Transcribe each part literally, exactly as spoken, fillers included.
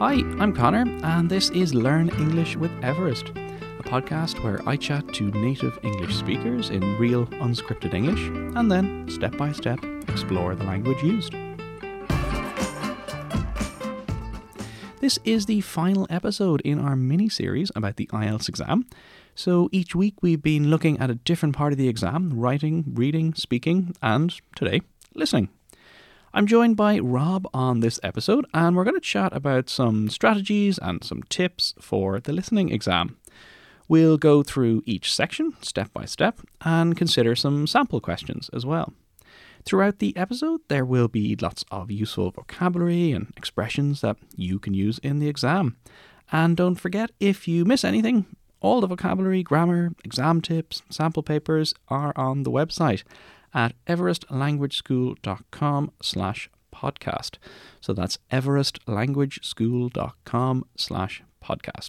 Hi, I'm Connor, and this is Learn English with Everest, a podcast where I chat to native English speakers in real, unscripted English, and then, step by step, explore the language used. This is the final episode in our mini-series about the I E L T S exam. So each week we've been looking at a different part of the exam, writing, reading, speaking, and, today, listening. I'm joined by Rob on this episode, and we're going to chat about some strategies and some tips for the listening exam. We'll go through each section, step by step, and consider some sample questions as well. Throughout the episode, there will be lots of useful vocabulary and expressions that you can use in the exam. And don't forget, if you miss anything, all the vocabulary, grammar, exam tips, sample papers are on the website at everestlanguageschool.com slash podcast. So that's everestlanguageschool.com slash podcast.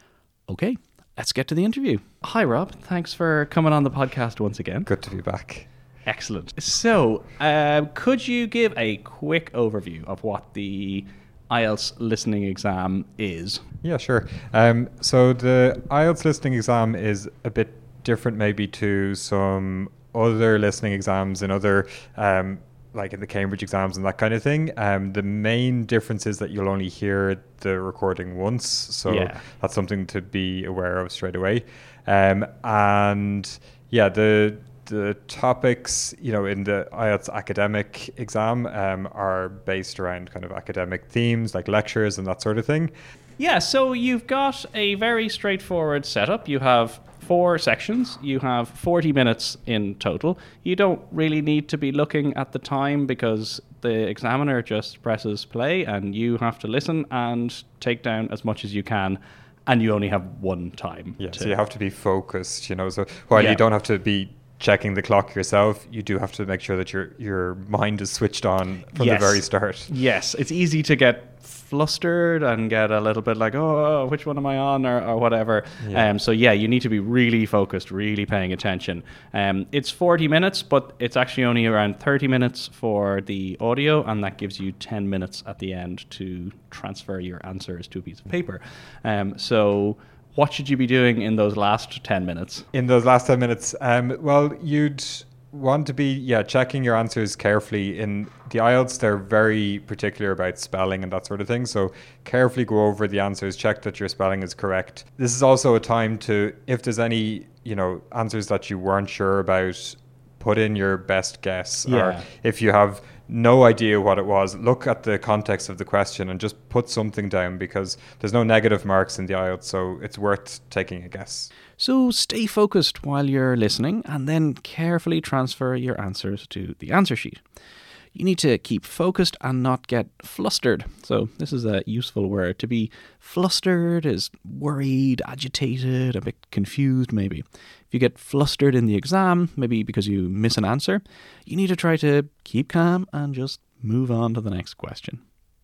Okay, let's get to the interview. Hi, Rob. Thanks for coming on the podcast once again. Good to be back. Excellent. So, uh, could you give a quick overview of what the I E L T S listening exam is? Yeah, sure. Um, so the I E L T S listening exam is a bit different maybe to some other listening exams and other, um, like in the Cambridge exams and that kind of thing. Um, the main difference is that you'll only hear the recording once. So yeah. That's something to be aware of straight away. Um, and yeah, the the topics, you know, in the I E L T S academic exam um, are based around kind of academic themes like lectures and that sort of thing. Yeah, so you've got a very straightforward setup. You have four sections. You have forty minutes in total. You don't really need to be looking at the time because the examiner just presses play and you have to listen and take down as much as you can. And you only have one time. Yeah, to... so you have to be focused, you know. So while yeah. you don't have to be checking the clock yourself, you do have to make sure that your your mind is switched on from yes. the very start. Yes, it's easy to get flustered and get a little bit like, oh, which one am I on, or, or whatever. Yeah. Um, so yeah, you need to be really focused, really paying attention. Um, it's forty minutes, but it's actually only around thirty minutes for the audio, and that gives you ten minutes at the end to transfer your answers to a piece of paper. Um, so what should you be doing in those last ten minutes? In those last ten minutes, um, well, you'd want to be yeah checking your answers carefully. In the I E L T S, they're very particular about spelling and that sort of thing. So carefully go over the answers, check that your spelling is correct. This is also a time to, if there's any you know answers that you weren't sure about, put in your best guess. Yeah. Or if you have no idea what it was, look at the context of the question and just put something down, because there's no negative marks in the I E L T S, so it's worth taking a guess. So stay focused while you're listening and then carefully transfer your answers to the answer sheet. You need to keep focused and not get flustered. So this is a useful word. To be flustered is worried, agitated, a bit confused maybe. If you get flustered in the exam, maybe because you miss an answer, you need to try to keep calm and just move on to the next question.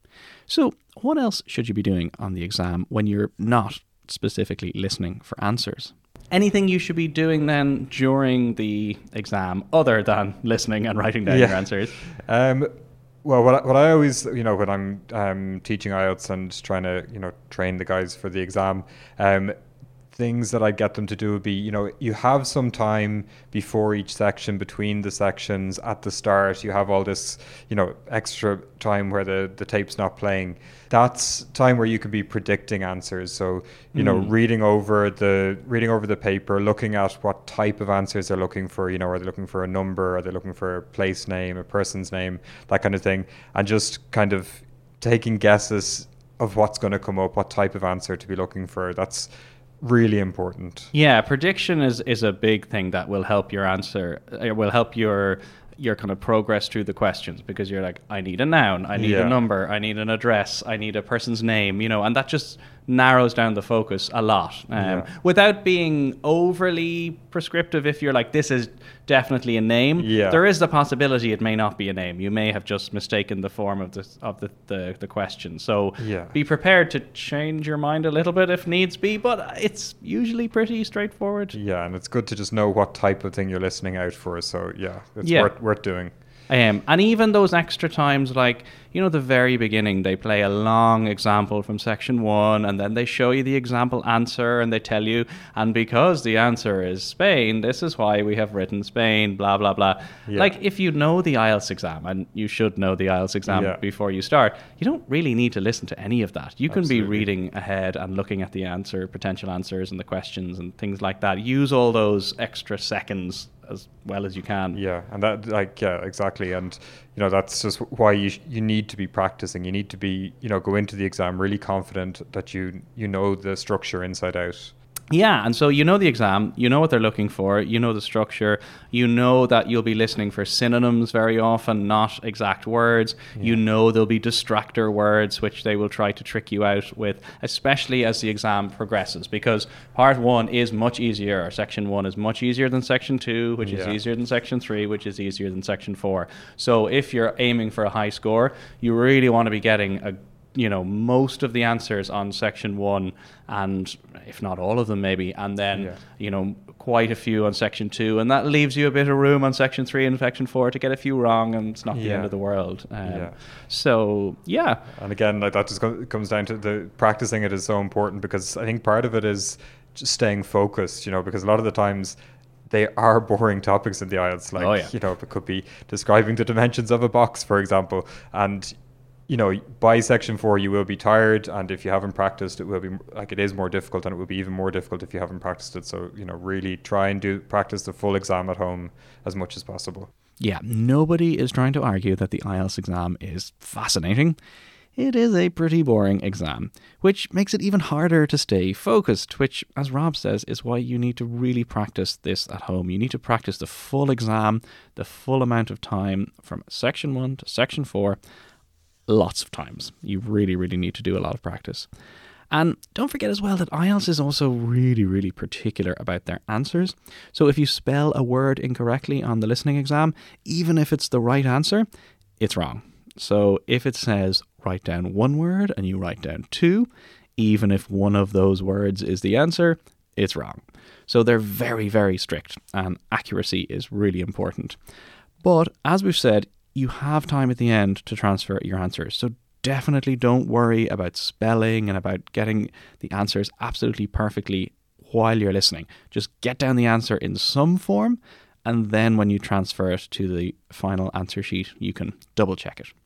So what else should you be doing on the exam when you're not specifically listening for answers? Anything you should be doing then during the exam other than listening and writing down yeah. your answers? Um, well, what I, what I always, you know, when I'm um, teaching I E L T S and trying to, you know, train the guys for the exam, um, things that I get them to do would be, you know, you have some time before each section, between the sections, at the start, you have all this, you know, extra time where the, the tape's not playing. That's time where you can be predicting answers. So, you know, mm. reading over the reading over the paper, looking at what type of answers they're looking for. You know, are they looking for a number? Are they looking for a place name, a person's name, that kind of thing, and just kind of taking guesses of what's going to come up, what type of answer to be looking for. That's really important. Yeah, prediction is, is a big thing that will help your answer, it will help your your kind of progress through the questions, because you're like, I need a noun, I need yeah. a number, I need an address, I need a person's name, you know, and that just narrows down the focus a lot um, yeah. without being overly prescriptive. If you're like, this is definitely a name, yeah. there is the possibility it may not be a name. You may have just mistaken the form of the of the, the, the question. So yeah. be prepared to change your mind a little bit if needs be, but it's usually pretty straightforward. Yeah, and it's good to just know what type of thing you're listening out for. So yeah, it's yeah. worth worth doing. Um, and even those extra times, like, you know, the very beginning, they play a long example from section one, and then they show you the example answer, and they tell you, and because the answer is Spain, this is why we have written Spain, blah, blah, blah. Yeah. Like, if you know the I E L T S exam, and you should know the I E L T S exam Yeah. before you start, you don't really need to listen to any of that. You can Absolutely. be reading ahead and looking at the answer, potential answers, and the questions and things like that. Use all those extra seconds as well as you can. Yeah, and that, like, yeah, exactly. And, you know, that's just why you sh- you need to be practicing. You need to be, you know, go into the exam really confident that you you know the structure inside out. Yeah, and so you know the exam, you know what they're looking for, you know the structure, you know that you'll be listening for synonyms very often, not exact words. Yeah. You know there'll be distractor words, which they will try to trick you out with, especially as the exam progresses, because part one is much easier, or section one is much easier than section two, which Yeah. is easier than section three, which is easier than section four. So if you're aiming for a high score, you really want to be getting a you know, most of the answers on section one, and if not all of them maybe, and then, Yeah. you know, quite a few on section two, and that leaves you a bit of room on section three and section four to get a few wrong, and it's not the Yeah. end of the world. Um, Yeah. So, yeah. And again, like, that just co- comes down to the practicing it is so important, because I think part of it is just staying focused, you know, because a lot of the times they are boring topics in the I E L T S. Like, Oh, yeah. you know, it could be describing the dimensions of a box, for example. And, you know, by section four, you will be tired. And if you haven't practiced, it will be like, it is more difficult, and it will be even more difficult if you haven't practiced it. So, you know, really try and do practice the full exam at home as much as possible. Yeah, nobody is trying to argue that the I E L T S exam is fascinating. It is a pretty boring exam, which makes it even harder to stay focused, which, as Rob says, is why you need to really practice this at home. You need to practice the full exam, the full amount of time from section one to section four, lots of times. You really, really need to do a lot of practice. And don't forget as well that I E L T S is also really, really particular about their answers. So if you spell a word incorrectly on the listening exam, even if it's the right answer, it's wrong. So if it says write down one word and you write down two, even if one of those words is the answer, it's wrong. So they're very, very strict, and accuracy is really important. But as we've said, you have time at the end to transfer your answers. So definitely don't worry about spelling and about getting the answers absolutely perfectly while you're listening. Just get down the answer in some form, and then when you transfer it to the final answer sheet, you can double check it.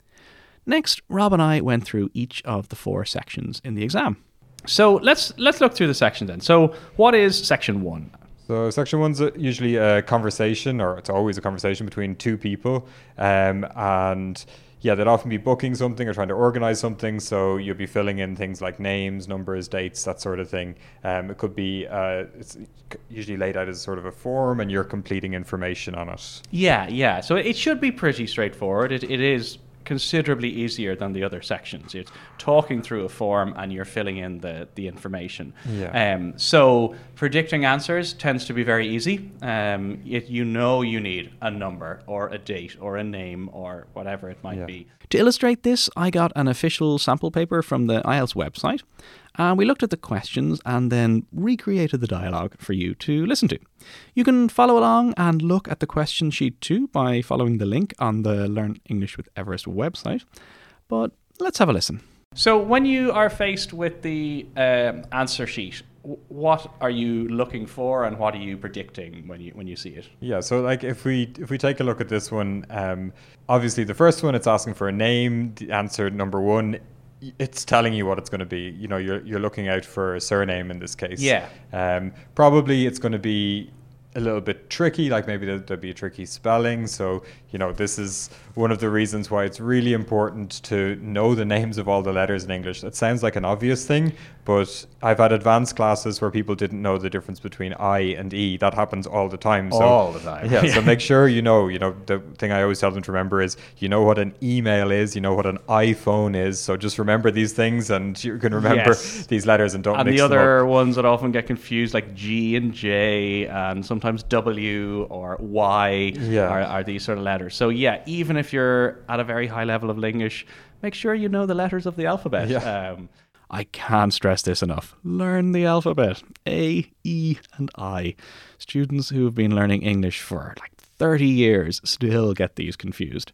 Next, Rob and I went through each of the four sections in the exam. So let's let's look through the sections then. So what is section one? So section one's usually a conversation, or it's always a conversation between two people, um, and yeah, they'd often be booking something or trying to organize something. So you'll be filling in things like names, numbers, dates, that sort of thing. Um, it could be uh, it's usually laid out as sort of a form, and you're completing information on it. Yeah, yeah. So it should be pretty straightforward. It it is considerably easier than the other sections. It's talking through a form and you're filling in the, the information. Yeah. Um, so predicting answers tends to be very easy. Um, it, you know you need a number or a date or a name or whatever it might Yeah. be. To illustrate this, I got an official sample paper from the I E L T S website, and we looked at the questions and then recreated the dialogue for you to listen to. You can follow along and look at the question sheet too by following the link on the Learn English with Everest website. But let's have a listen. So when you are faced with the um, answer sheet, w- what are you looking for and what are you predicting when you when you see it? Yeah, so like if we if we take a look at this one, um, obviously the first one, it's asking for a name. The answer number one, it's telling you what it's going to be. You know, you're you're looking out for a surname in this case. Yeah. Um, probably it's going to be a little bit tricky, like maybe there'll, there'll be a tricky spelling. So, you know, this is one of the reasons why it's really important to know the names of all the letters in English. That sounds like an obvious thing, but I've had advanced classes where people didn't know the difference between I and E. That happens all the time. So, All the time. Yeah, so make sure you know, you know, the thing I always tell them to remember is, you know what an email is, you know what an iPhone is. So just remember these things and you can remember Yes. these letters and don't And mix the them other up. ones that often get confused, like G and J, and sometimes W or Y, Yeah. are, are these sort of letters. So yeah, even if you're at a very high level of English, make sure you know the letters of the alphabet. Yeah. Um, I can't stress this enough. Learn the alphabet. A, E, and I. Students who have been learning English for like thirty years still get these confused.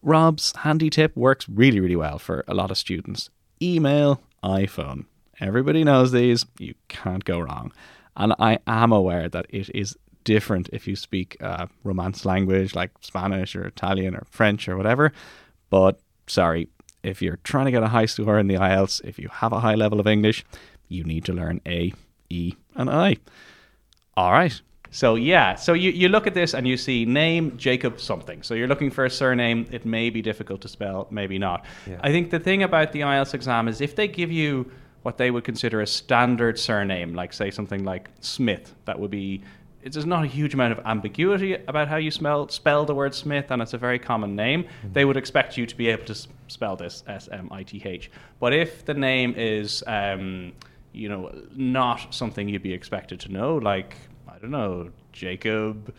Rob's handy tip works really, really well for a lot of students. Email, iPhone. Everybody knows these. You can't go wrong. And I am aware that it is different if you speak a Romance language like Spanish or Italian or French or whatever. But sorry, if you're trying to get a high score in the I E L T S, if you have a high level of English, you need to learn A, E, and I. All right. So yeah, so you, you look at this and you see name Jacob something. So you're looking for a surname. It may be difficult to spell, maybe not. Yeah. I think the thing about the I E L T S exam is if they give you what they would consider a standard surname, like say something like Smith, that would be, there's not a huge amount of ambiguity about how you spell, spell the word Smith, and it's a very common name. Mm-hmm. They would expect you to be able to s- spell this S M I T H. But if the name is, um, you know, not something you'd be expected to know, like, I don't know, Jacob...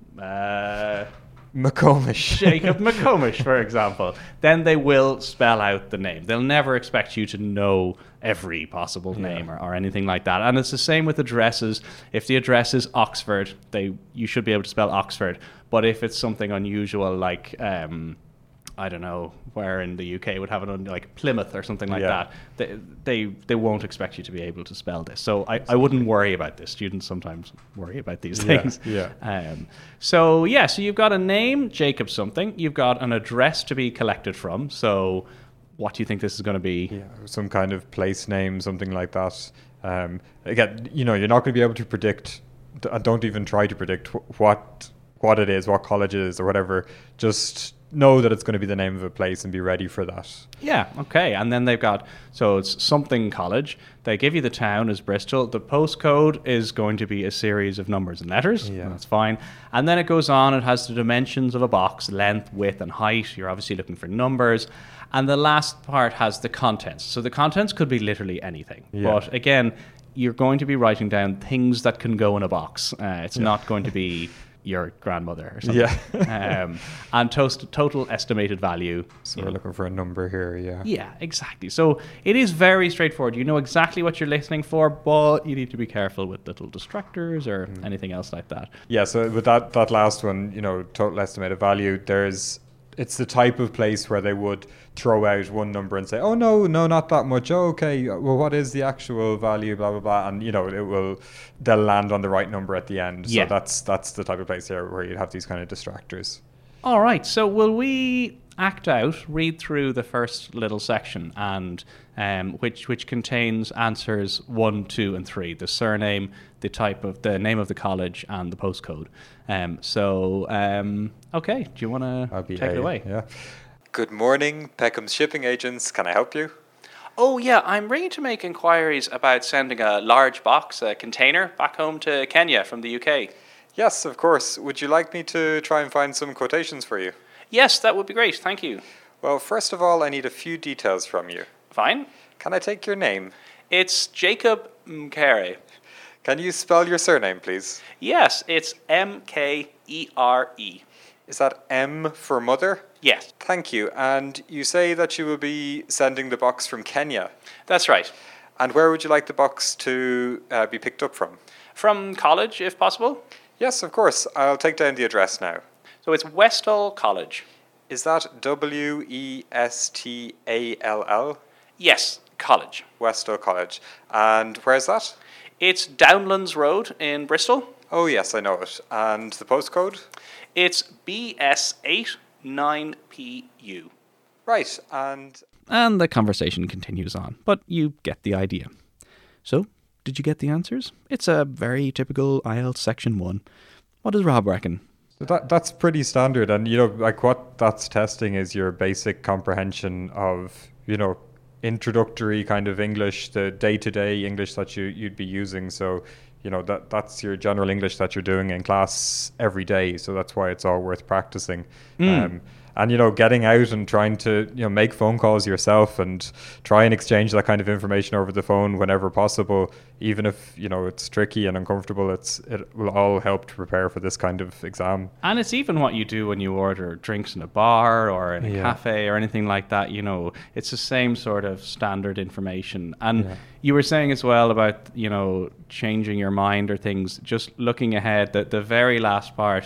Uh, McComish. Jacob McComish, for example, then they will spell out the name. They'll never expect you to know every possible yeah. name or, or anything like that. And it's the same with addresses. If the address is Oxford, they you should be able to spell Oxford. But if it's something unusual like, um, I don't know, where in the U K would have it on like Plymouth or something like yeah. that, they, they they won't expect you to be able to spell this. So I, I wouldn't worry about this. Students sometimes worry about these things. Yeah. yeah. Um, so yeah, so you've got a name, Jacob something. You've got an address to be collected from. So what do you think this is going to be? Yeah, some kind of place name, something like that. Um, again, you know, you're not going to be able to predict. And don't even try to predict wh- what what it is, what college it is, or whatever. Just know that it's going to be the name of a place and be ready for that. Yeah, okay. And then they've got, so it's something college. They give you the town as Bristol. The postcode is going to be a series of numbers and letters. Yeah. That's fine. And then it goes on. It has the dimensions of a box, length, width, and height. You're obviously looking for numbers. And the last part has the contents. So the contents could be literally anything. Yeah. But again, you're going to be writing down things that can go in a box. Uh, it's Yeah. not going to be your grandmother or something. Yeah. um, and toast, total estimated value. So you we're know. looking for a number here, yeah. Yeah, exactly. So it is very straightforward. You know exactly what you're listening for, but you need to be careful with little distractors or mm. anything else like that. Yeah, so with that, that last one, you know, total estimated value, there's it's the type of place where they would throw out one number and say, oh, no, no, not that much. Oh, okay, well, what is the actual value, blah, blah, blah. And, you know, it will, they'll land on the right number at the end. Yeah. So that's that's the type of place here where you'd have these kind of distractors. All right, so will we act out, read through the first little section, and um, which which contains answers one, two, and three, the surname, the type of, the name of the college, and the postcode. Um, so, um, okay, do you want to take a, it away? Yeah. Good morning, Peckham's Shipping Agents. Can I help you? Oh, yeah, I'm ringing to make inquiries about sending a large box, a container, back home to Kenya from the U K. Yes, of course. Would you like me to try and find some quotations for you? Yes, that would be great. Thank you. Well, first of all, I need a few details from you. Fine. Can I take your name? It's Jacob Mkere. Can you spell your surname, please? Yes, it's M K E R E. Is that M for mother? Yes. Thank you. And you say that you will be sending the box from Kenya. That's right. And where would you like the box to uh, be picked up from? From college, if possible. Yes, of course. I'll take down the address now. So it's Westall College. Is that W E S T A L L? Yes, college. Westall College. And where's that? It's Downlands Road in Bristol. Oh, yes, I know it. And the postcode? It's B S eight nine P U. Right, and... And the conversation continues on, but you get the idea. So, did you get the answers? It's a very typical I E L T S Section one. What does Rob reckon? That That's pretty standard. And, you know, like what that's testing is your basic comprehension of, you know, introductory kind of English, the day-to-day English that you, you'd be using. So, you know, that that's your general English that you're doing in class every day. So that's why it's all worth practicing. Mm. Um, and, you know, getting out and trying to, you know, make phone calls yourself and try and exchange that kind of information over the phone whenever possible, even if, you know, it's tricky and uncomfortable, it's it will all help to prepare for this kind of exam. And it's even what you do when you order drinks in a bar or in a yeah. cafe or anything like that. You know, it's the same sort of standard information. And yeah. you were saying as well about, you know, changing your mind or things, just looking ahead, that the very last part,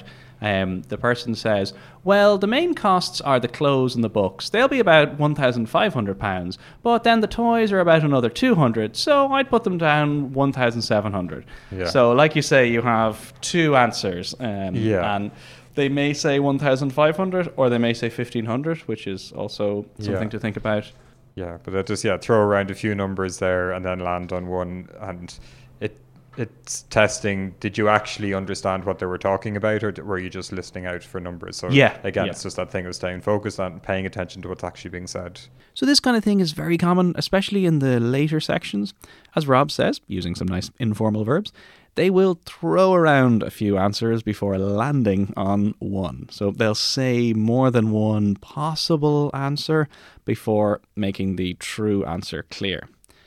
Um, the person says, well, the main costs are the clothes and the books. They'll be about one thousand five hundred pounds, but then the toys are about another two hundred, so I'd put them down one thousand seven hundred. Yeah. So like you say, you have two answers. Um, Yeah. And they may say one thousand five hundred or they may say fifteen hundred, which is also something Yeah. to think about. Yeah, but they just yeah throw around a few numbers there and then land on one, and it it's testing. Did you actually understand what they were talking about, or d- were you just listening out for numbers? So Yeah, again, yeah. it's just that thing of staying focused on paying attention to what's actually being said. So this kind of thing is very common, especially in the later sections. As Rob says, using some nice informal verbs, they will throw around a few answers before landing on one. So they'll say more than one possible answer before making the true answer clear.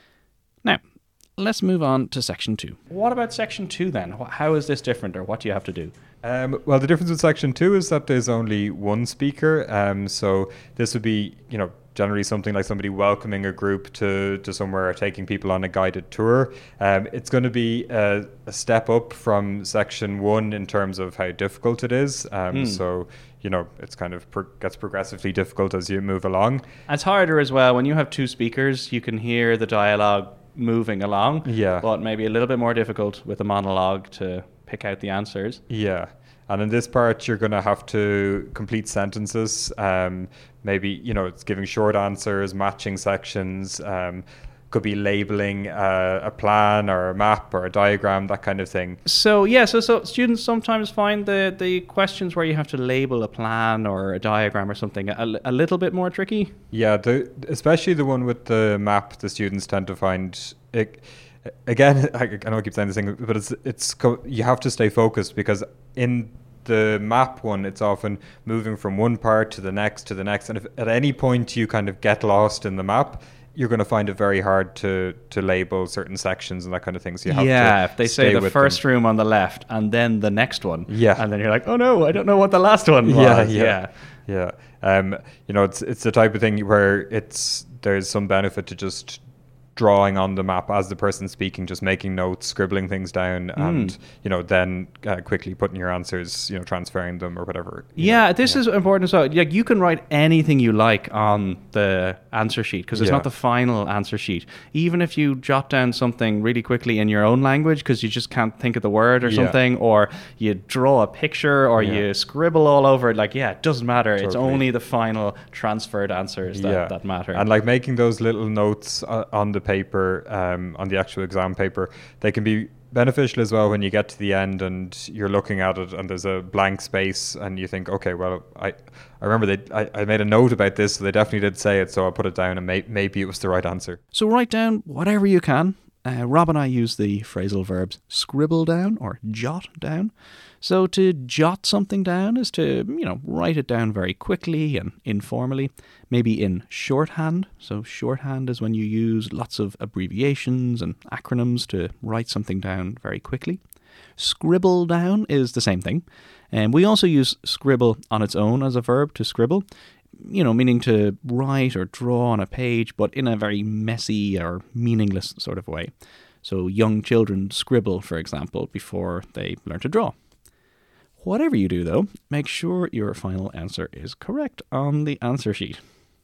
Now, let's move on to section two. What about section two then? How is this different, or what do you have to do? Um, well, the difference with section two is that there's only one speaker. Um, so this would be, you know, generally something like somebody welcoming a group to, to somewhere or taking people on a guided tour. Um, it's going to be a, a step up from section one in terms of how difficult it is. Um, Mm. So, you know, it's kind of pro- gets progressively difficult as you move along. It's harder as well. When you have two speakers, you can hear the dialogue moving along, Yeah. but maybe a little bit more difficult with a monologue to pick out the answers. Yeah. And in this part, you're going to have to complete sentences. Um, maybe, you know, it's giving short answers, matching sections, um, could be labeling uh, a plan or a map or a diagram, that kind of thing. So yeah, so so students sometimes find the, the questions where you have to label a plan or a diagram or something a, a little bit more tricky. Yeah, the, especially the one with the map, the students tend to find it. Again, I, I know I keep saying this thing, but it's it's co- you have to stay focused, because in the map one, it's often moving from one part to the next to the next, and if at any point you kind of get lost in the map, you're going to find it very hard to to label certain sections and that kind of thing. So you have yeah, to if they stay say the with first them. room on the left and then the next one, Yeah. and then you're like, oh no, I don't know what the last one was. Yeah, yeah, yeah. Um, you know, it's it's the type of thing where it's there's some benefit to just drawing on the map as the person speaking, just making notes, scribbling things down, and you know, then uh, quickly putting your answers, you know, transferring them or whatever. you Yeah, know. this Yeah. is important as well. Like, you can write anything you like on the answer sheet, because it's Yeah. not the final answer sheet. Even if you jot down something really quickly in your own language because you just can't think of the word or Yeah. something, or you draw a picture or Yeah. you scribble all over it, like, yeah, it doesn't matter. It's Totally. only the final transferred answers that, yeah. that matter. And like making those little notes uh, on the paper, um, on the actual exam paper, they can be beneficial as well when you get to the end and you're looking at it and there's a blank space and you think, okay, well, I, I remember they, I, I made a note about this, so they definitely did say it, so I'll put it down and may, maybe it was the right answer. So write down whatever you can. Uh, Rob and I use the phrasal verbs scribble down or jot down. So to jot something down is to, you know, write it down very quickly and informally, maybe in shorthand. So shorthand is when you use lots of abbreviations and acronyms to write something down very quickly. Scribble down is the same thing. And we also use scribble on its own as a verb, to scribble, you know, meaning to write or draw on a page, but in a very messy or meaningless sort of way. So young children scribble, for example, before they learn to draw. Whatever you do, though, make sure your final answer is correct on the answer sheet.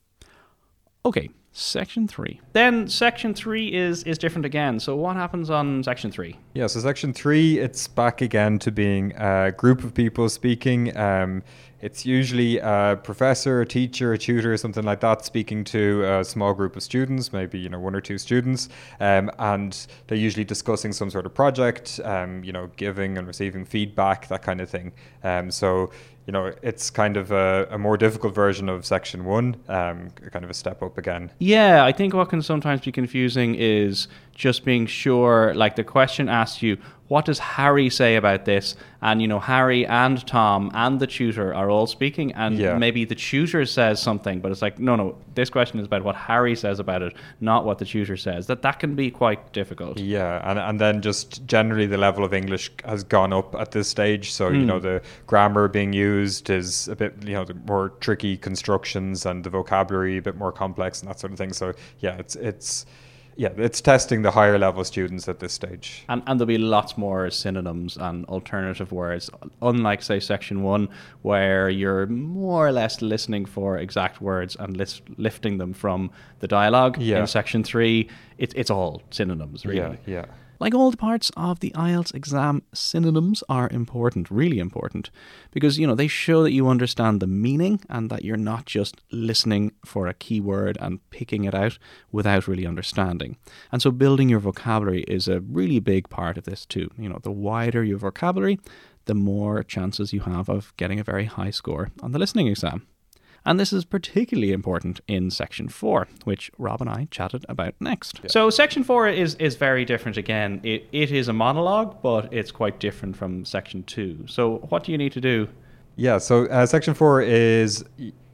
Okay, section three. Then section three is, is different again. So what happens on section three? Yeah, so section three, it's back again to being a group of people speaking. Um, it's usually a professor, a teacher, a tutor, something like that, speaking to a small group of students, maybe, you know, one or two students, um, and they're usually discussing some sort of project, um, you know, giving and receiving feedback, that kind of thing. Um, so, you know, it's kind of a, a more difficult version of section one, um, kind of a step up again. Yeah, I think what can sometimes be confusing is just being sure, like the question asks you, what does Harry say about this? And, you know, Harry and Tom and the tutor are all speaking, and Yeah. maybe the tutor says something, but it's like, no, no, this question is about what Harry says about it, not what the tutor says. That that can be quite difficult. Yeah, and and then just generally the level of English has gone up at this stage. So, you know, the grammar being used is a bit, you know, the more tricky constructions and the vocabulary a bit more complex and that sort of thing. So, yeah, it's it's Yeah, it's testing the higher level students at this stage. And, and there'll be lots more synonyms and alternative words, unlike, say, section one, where you're more or less listening for exact words and list, lifting them from the dialogue. Yeah. In section three, it, it's all synonyms, really. Yeah, yeah. Like all the parts of the I E L T S exam, synonyms are important, really important, because, you know, they show that you understand the meaning and that you're not just listening for a keyword and picking it out without really understanding. And so building your vocabulary is a really big part of this too. You know, the wider your vocabulary, the more chances you have of getting a very high score on the listening exam. And this is particularly important in section four, which Rob and I chatted about next. Yeah. So section four is, is very different again. It, it is a monologue, but it's quite different from section two. So what do you need to do? Yeah, so uh, section four is,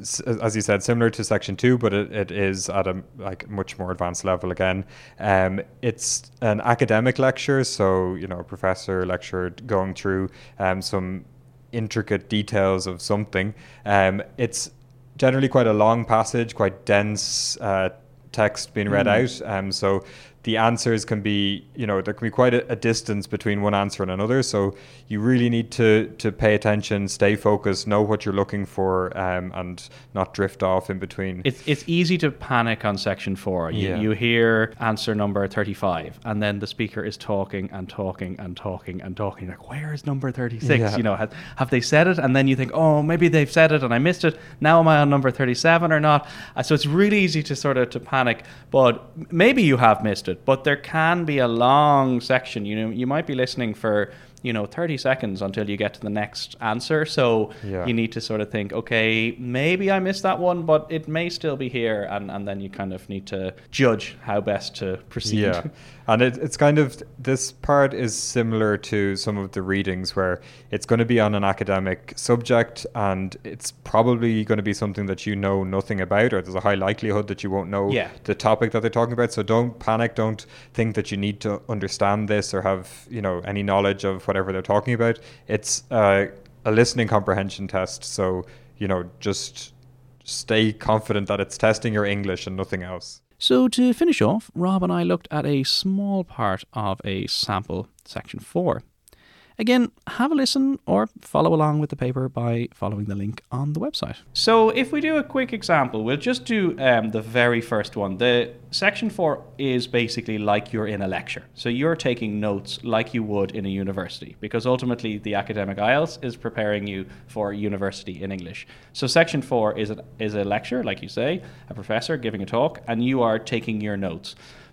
as you said, similar to section two, but it, it is at a like much more advanced level again. Um, it's an academic lecture, so, you know, a professor lecturer going through um, some intricate details of something. Um, it's generally quite a long passage, quite dense uh, text being read mm. out. Um, so the answers can be, you know, there can be quite a, a distance between one answer and another. So you really need to to pay attention, stay focused, know what you're looking for, um, and not drift off in between. It's it's easy to panic on section four. You, yeah. you hear answer number thirty-five, and then the speaker is talking and talking and talking and talking. Like, where is number thirty-six? Yeah. You know, have, have they said it? And then you think, oh, maybe they've said it and I missed it. Now am I on number thirty-seven or not? Uh, so it's really easy to sort of to panic. But maybe you have missed it. But there can be a long section. You know, you might be listening for, you know, thirty seconds until you get to the next answer. So yeah. you need to sort of think, okay, maybe I missed that one, but it may still be here. And, and then you kind of need to judge how best to proceed. Yeah. And it, it's kind of, this part is similar to some of the readings where it's going to be on an academic subject and it's probably going to be something that you know nothing about, or there's a high likelihood that you won't know yeah. the topic that they're talking about. So don't panic. Don't think that you need to understand this or have, you know, any knowledge of whatever they're talking about. It's uh, a listening comprehension test. So, you know, just stay confident that it's testing your English and nothing else. So to finish off, Rob and I looked at a small part of a sample section four. Again, have a listen or follow along with the paper by following the link on the website. So if we do a quick example, we'll just do um, the very first one. The section four is basically like you're in a lecture. So you're taking notes like you would in a university, because ultimately the academic I E L T S is preparing you for university in English. So section four is a, is a lecture, like you say, a professor giving a talk, and you are taking your notes.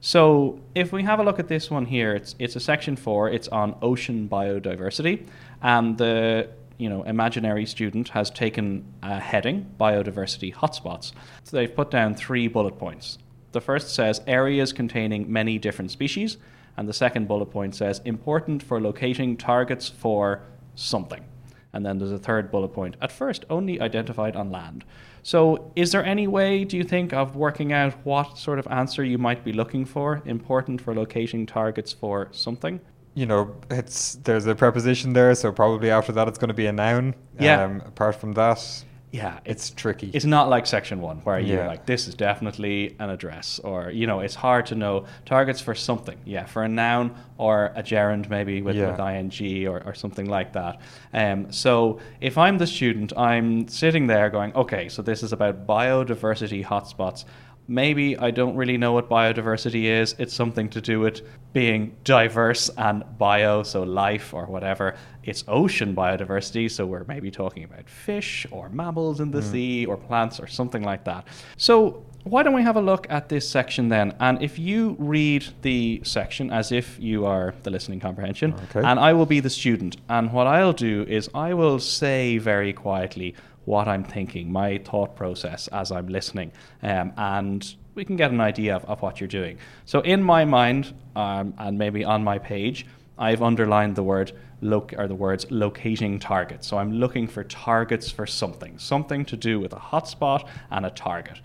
So if we have a look at this one here, it's it's a section four. It's on ocean biodiversity, and the you know imaginary student has taken a heading, biodiversity hotspots. So they've put down three bullet points. The first says areas containing many different species, and the second bullet point says important for locating targets for something. And then there's a third bullet point. At first, only identified on land. So is there any way, do you think, of working out what sort of answer you might be looking for? Important for locating targets for something? You know, it's there's a preposition there, so probably after that it's going to be a noun. Yeah. Um, apart from that, yeah, it's, it's tricky. It's not like section one where you're yeah. like, this is definitely an address, or, you know, it's hard to know targets for something. Yeah, for a noun or a gerund maybe with, yeah. with ing or, or something like that. Um, so if I'm the student, I'm sitting there going, okay, so this is about biodiversity hotspots. Maybe I don't really know what biodiversity is. It's something to do with being diverse and bio, so life or whatever. It's ocean biodiversity, so we're maybe talking about fish or mammals in the mm. sea or plants or something like that. So why don't we have a look at this section then? And if you read the section as if you are the listening comprehension, okay. and I will be the student, and what I'll do is I will say very quietly what I'm thinking, my thought process as I'm listening, um, and we can get an idea of, of what you're doing. So in my mind, um, and maybe on my page, I've underlined the word loc or the words locating targets. So I'm looking for targets for something, something to do with a hotspot and a target.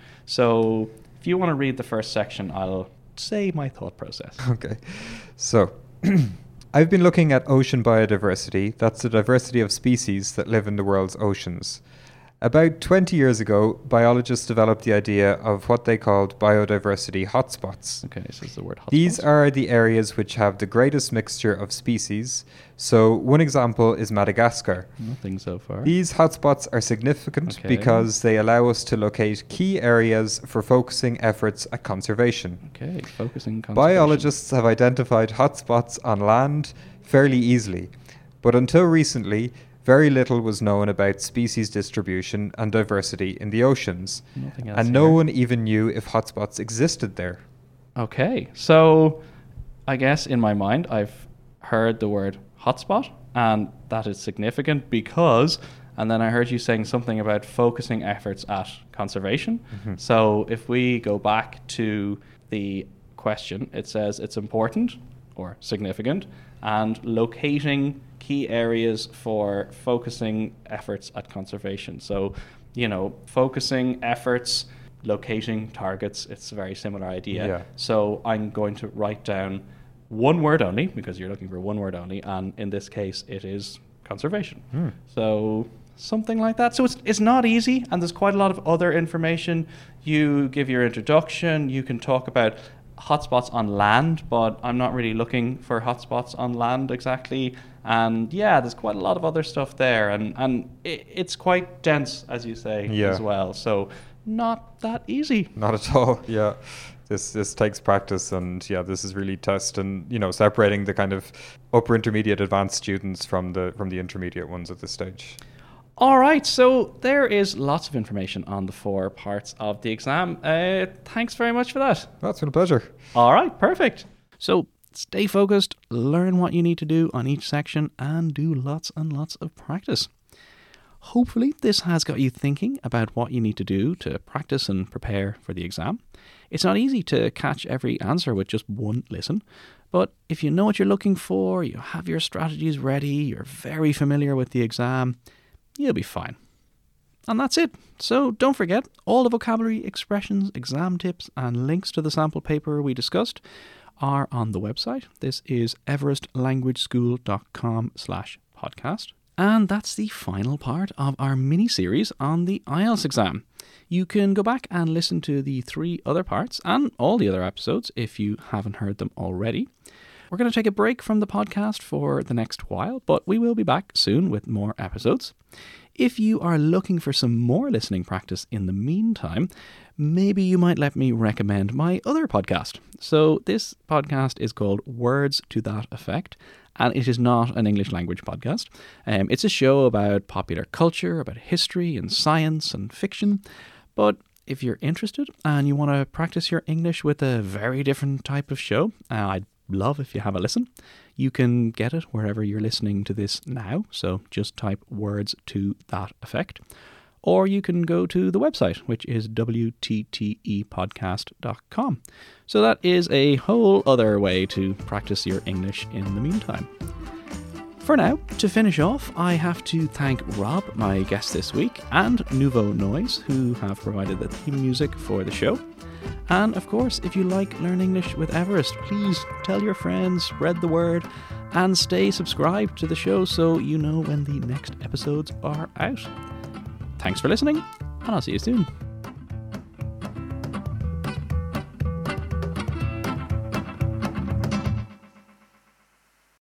So if you want to read the first section, I'll say my thought process. Okay, so I've been looking at ocean biodiversity. That's the diversity of species that live in the world's oceans. About twenty years ago, biologists developed the idea of what they called biodiversity hotspots. Okay, so it's the word hotspots. These are the areas which have the greatest mixture of species. So one example is Madagascar. Nothing so far. These hotspots are significant Okay. because they allow us to locate key areas for focusing efforts at conservation. Okay, focusing conservation. Biologists have identified hotspots on land fairly easily, but until recently, very little was known about species distribution and diversity in the oceans, Nothing else and no here. one even knew if hotspots existed there. Okay, so I guess in my mind I've heard the word hotspot, and that is significant because, and then I heard you saying something about focusing efforts at conservation. Mm-hmm. So if we go back to the question, it says it's important or significant and locating key areas for focusing efforts at conservation. So, you know, focusing efforts, locating targets, it's a very similar idea. Yeah. So I'm going to write down one word only, because you're looking for one word only, and in this case it is conservation. Hmm. So something like that. So it's it's not easy, and there's quite a lot of other information. You give your introduction, you can talk about hotspots on land, but I'm not really looking for hotspots on land exactly. And yeah, there's quite a lot of other stuff there, and, and it, it's quite dense, as you say, Yeah. as well. So not that easy. Not at all. Yeah, this this takes practice, and yeah, this is really testing, you know, separating the kind of upper intermediate advanced students from the from the intermediate ones at this stage. All right, so there is lots of information on the four parts of the exam. Uh, thanks very much for that. That's been a pleasure. All right, perfect. So stay focused, learn what you need to do on each section, and do lots and lots of practice. Hopefully this has got you thinking about what you need to do to practice and prepare for the exam. It's not easy to catch every answer with just one listen, but if you know what you're looking for, you have your strategies ready, you're very familiar with the exam, you'll be fine. And that's it. So don't forget, all the vocabulary, expressions, exam tips, and links to the sample paper we discussed are on the website. This is everestlanguageschool.com slash podcast. And that's the final part of our mini-series on the I E L T S exam. You can go back and listen to the three other parts and all the other episodes if you haven't heard them already. We're going to take a break from the podcast for the next while, but we will be back soon with more episodes. If you are looking for some more listening practice in the meantime, maybe you might let me recommend my other podcast. So this podcast is called Words to That Effect, and it is not an English language podcast. Um, it's a show about popular culture, about history and science and fiction. But if you're interested and you want to practice your English with a very different type of show, uh, I'd love if you have a listen. You can get it wherever you're listening to this now, so just type Words to That Effect. Or you can go to the website, which is w t t e podcast dot com. So that is a whole other way to practice your English in the meantime. For now, to finish off, I have to thank Rob, my guest this week, and Nouveau Noise, who have provided the theme music for the show. And of course, if you like Learn English with Everest, please tell your friends, spread the word, and stay subscribed to the show so you know when the next episodes are out. Thanks for listening, and I'll see you soon.